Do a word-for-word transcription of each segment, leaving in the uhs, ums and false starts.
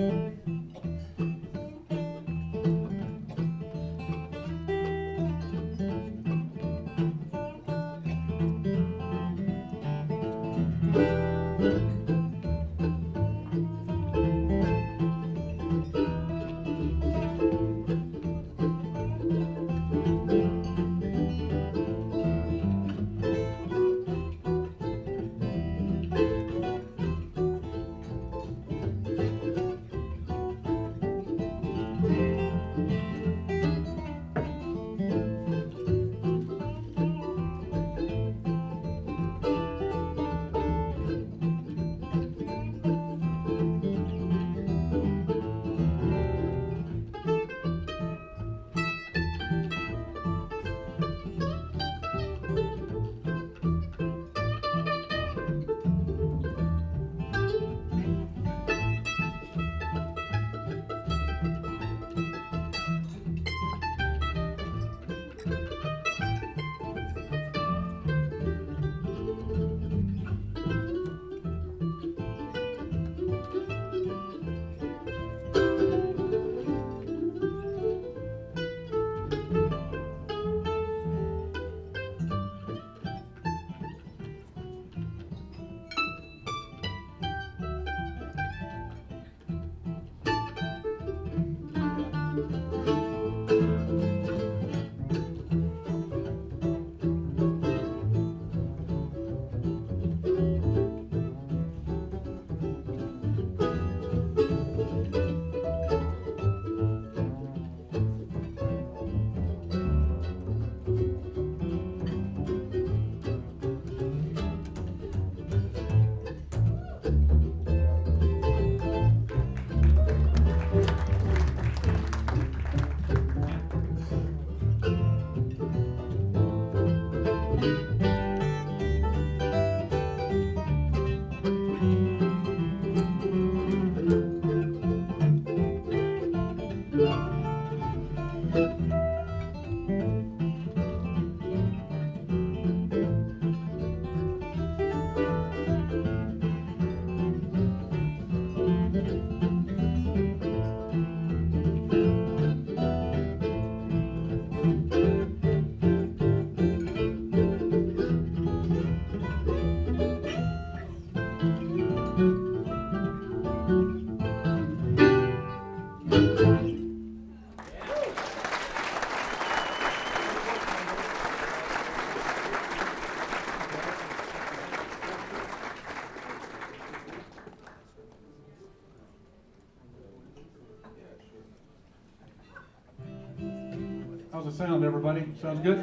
How's it sound, everybody? Sounds good?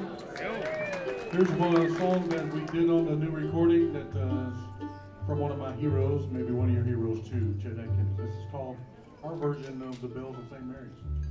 Here's one of the songs that we did on the new recording that uh, is from one of my heroes, maybe one of your heroes too, Chet Atkins. This is called our version of the Bells of Saint Mary's.